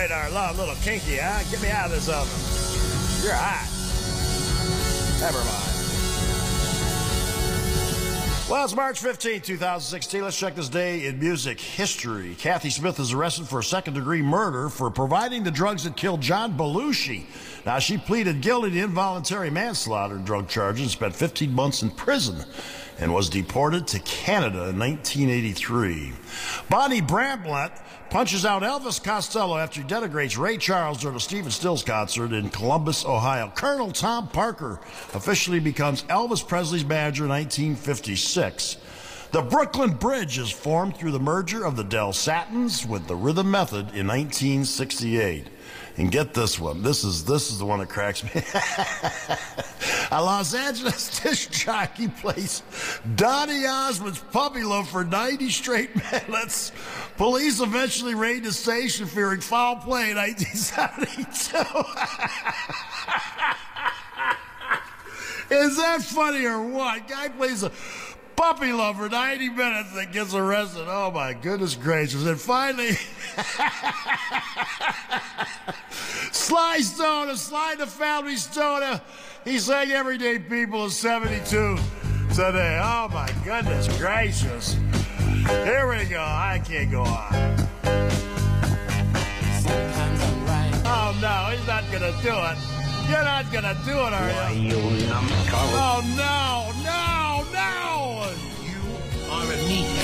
radar love, a little kinky, huh? Get me out of this oven. You're hot. Never mind. Well, it's March 15, 2016. Let's check this day in music history. Kathy Smith is arrested for second-degree murder for providing the drugs that killed John Belushi. Now, she pleaded guilty to involuntary manslaughter and drug charges and spent 15 months in prison and was deported to Canada in 1983. Bonnie Bramblett punches out Elvis Costello after he denigrates Ray Charles during a Stephen Stills concert in Columbus, Ohio. Colonel Tom Parker officially becomes Elvis Presley's manager in 1956. The Brooklyn Bridge is formed through the merger of the Del Satins with the Rhythm Method in 1968. And get this one. This is the one that cracks me. A Los Angeles disc jockey plays Donny Osmond's Puppy Love for 90 straight minutes. Police eventually raid the station fearing foul play in 1972. Is that funny or what? Guy plays a puppy love for 90 minutes and gets arrested. Oh, my goodness gracious. And finally, Sly the Family Stoner. He sang Everyday People in 72 today. Oh, my goodness gracious. Here we go. I can't go on. Oh, no, he's not going to do it. You're not going to do it, are you? You Oh, no, no, no! You are a meat